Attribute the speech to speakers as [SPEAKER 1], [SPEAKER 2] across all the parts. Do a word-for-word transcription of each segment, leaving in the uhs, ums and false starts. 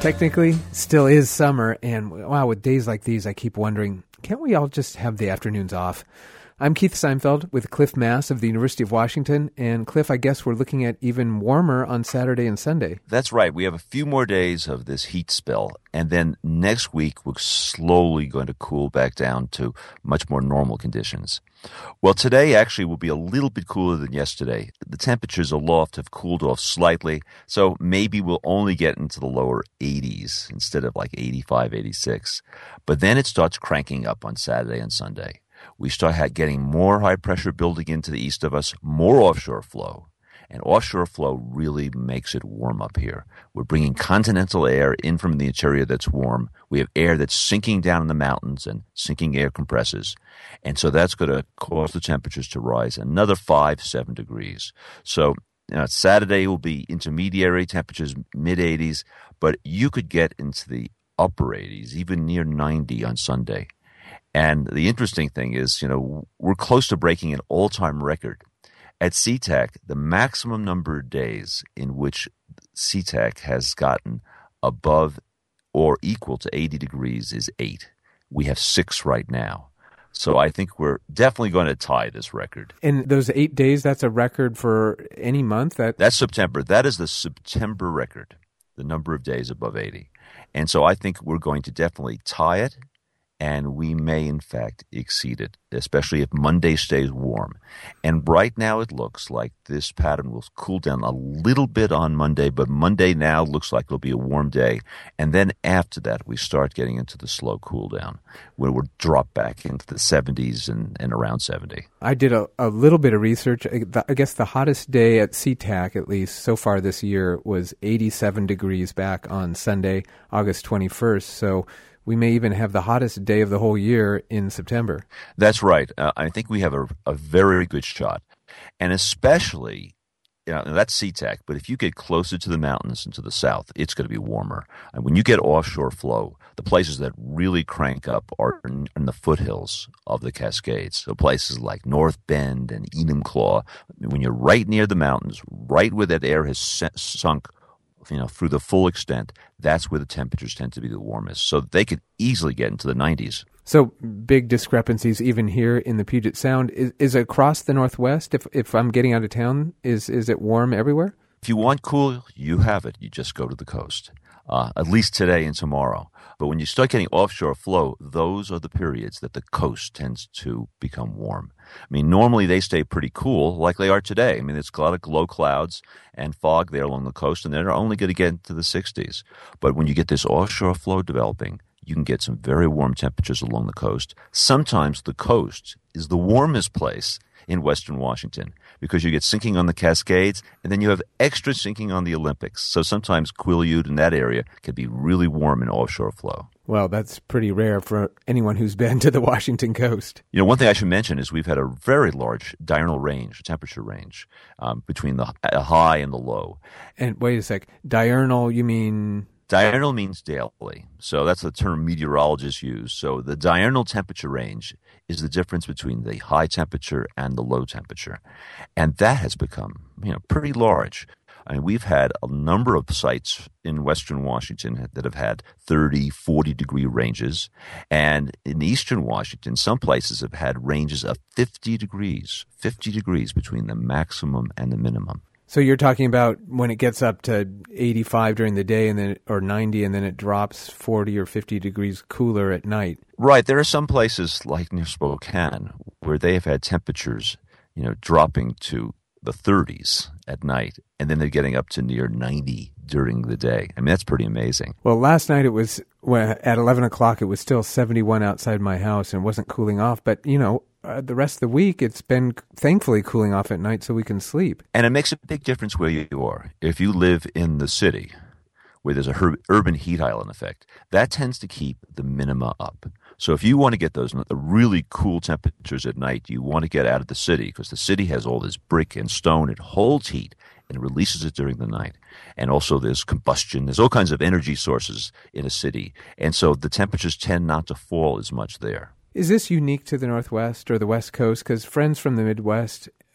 [SPEAKER 1] Technically, still is summer, and wow, with days like these, I keep wondering, can't we all just have the afternoons off? I'm Keith Seinfeld with Cliff Mass of the University of Washington, and Cliff, I guess we're looking at even warmer on Saturday and Sunday.
[SPEAKER 2] That's right. We have a few more days of this heat spell, and then next week we're slowly going to cool back down to much more normal conditions. Well, today actually will be a little bit cooler than yesterday. The temperatures aloft have cooled off slightly, so maybe we'll only get into the lower eighties instead of like eighty-five, eighty-six. But then it starts cranking up on Saturday and Sunday. We start getting more high pressure building into the east of us, more offshore flow. And offshore flow really makes it warm up here. We're bringing continental air in from the interior that's warm. We have air that's sinking down in the mountains, and sinking air compresses. And so that's going to cause the temperatures to rise another five, seven degrees. So you know, Saturday will be intermediary temperatures, mid eighties, but you could get into the upper eighties, even near ninety on Sunday. And the interesting thing is, you know, we're close to breaking an all-time record. At SeaTac, the maximum number of days in which SeaTac has gotten above or equal to eighty degrees is eight. We have six right now. So I think we're definitely going to tie this record.
[SPEAKER 1] And those eight days, that's a record for any month? That
[SPEAKER 2] That's September. That is the September record, the number of days above eighty. And so I think we're going to definitely tie it. And we may, in fact, exceed it, especially if Monday stays warm. And right now it looks like this pattern will cool down a little bit on Monday, but Monday now looks like it'll be a warm day. And then after that, we start getting into the slow cool down, where we'll drop back into the seventies and, and around seventy.
[SPEAKER 1] I did a, a little bit of research. I guess the hottest day at SeaTac, at least so far this year, was eighty-seven degrees back on Sunday, August twenty-first. So we may even have the hottest day of the whole year in September.
[SPEAKER 2] That's right. Uh, I think we have a, a very good shot. And especially, you know, that's SeaTac, but if you get closer to the mountains and to the south, it's going to be warmer. And when you get offshore flow, the places that really crank up are in, in the foothills of the Cascades. So places like North Bend and Enumclaw, when you're right near the mountains, right where that air has sunk, you know, through the full extent, that's where the temperatures tend to be the warmest. So they could easily get into the nineties.
[SPEAKER 1] So big discrepancies even here in the Puget Sound. Is, is it across the Northwest? If if I'm getting out of town, is is it warm everywhere?
[SPEAKER 2] If you want cool, you have it. You just go to the coast, uh, at least today and tomorrow. But when you start getting offshore flow, those are the periods that the coast tends to become warm. I mean, normally they stay pretty cool like they are today. I mean, it's a lot of low clouds and fog there along the coast, and they're only going to get into the sixties. But when you get this offshore flow developing, you can get some very warm temperatures along the coast. Sometimes the coast is the warmest place in Western Washington because you get sinking on the Cascades, and then you have extra sinking on the Olympics. So sometimes Quileute in that area can be really warm in offshore flow.
[SPEAKER 1] Well, that's pretty rare for anyone who's been to the Washington coast.
[SPEAKER 2] You know, one thing I should mention is we've had a very large diurnal range, temperature range, um, between the high and the low.
[SPEAKER 1] And wait a sec, diurnal, you mean?
[SPEAKER 2] Diurnal means daily. So that's the term meteorologists use. So the diurnal temperature range is the difference between the high temperature and the low temperature. And that has become, you know, pretty large. I mean, we've had a number of sites in Western Washington that have had thirty, forty degree ranges. And in Eastern Washington, some places have had ranges of fifty degrees, fifty degrees between the maximum and the minimum.
[SPEAKER 1] So you're talking about when it gets up to eighty-five during the day and then or ninety and then it drops forty or fifty degrees cooler at night.
[SPEAKER 2] Right. There are some places like near Spokane where they have had temperatures, you know, dropping to the thirties at night, and then they're getting up to near ninety during the day. I mean, that's pretty amazing.
[SPEAKER 1] Well, last night it was, well, at eleven o'clock, it was still seventy-one outside my house and wasn't cooling off. But, you know, uh, the rest of the week, it's been thankfully cooling off at night so we can sleep.
[SPEAKER 2] And it makes a big difference where you are. If you live in the city, where there's a her- urban heat island effect, that tends to keep the minima up. So if you want to get those really cool temperatures at night, you want to get out of the city because the city has all this brick and stone. It holds heat and releases it during the night. And also there's combustion. There's all kinds of energy sources in a city. And so the temperatures tend not to fall as much there.
[SPEAKER 1] Is this unique to the Northwest or the West Coast? Because friends from the Midwest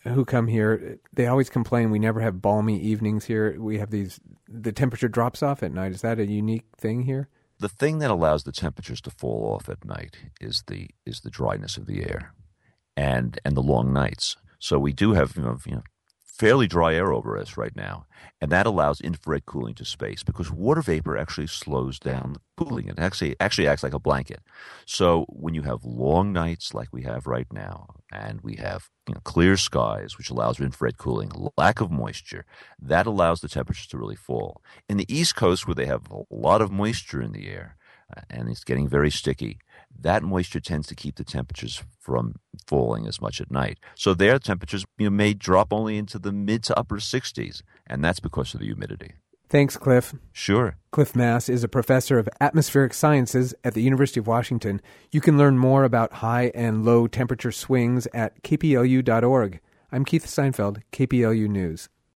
[SPEAKER 1] who come here, they always complain we never have balmy evenings here. We have these, the temperature drops off at night. Is that a unique thing here?
[SPEAKER 2] The thing that allows the temperatures to fall off at night is the is the dryness of the air, and and the long nights. So we do have you know, you know fairly dry air over us right now, and that allows infrared cooling to space because water vapor actually slows down the cooling. It actually actually acts like a blanket. So when you have long nights like we have right now, and we have you know, clear skies, which allows infrared cooling, lack of moisture, that allows the temperatures to really fall. In the East Coast, where they have a lot of moisture in the air, uh, and it's getting very sticky, that moisture tends to keep the temperatures from falling as much at night. So their temperatures you know, may drop only into the mid to upper sixties, and that's because of the humidity.
[SPEAKER 1] Thanks, Cliff.
[SPEAKER 2] Sure.
[SPEAKER 1] Cliff Mass is a professor of atmospheric sciences at the University of Washington. You can learn more about high and low temperature swings at k p l u dot org. I'm Keith Seinfeld, K P L U News.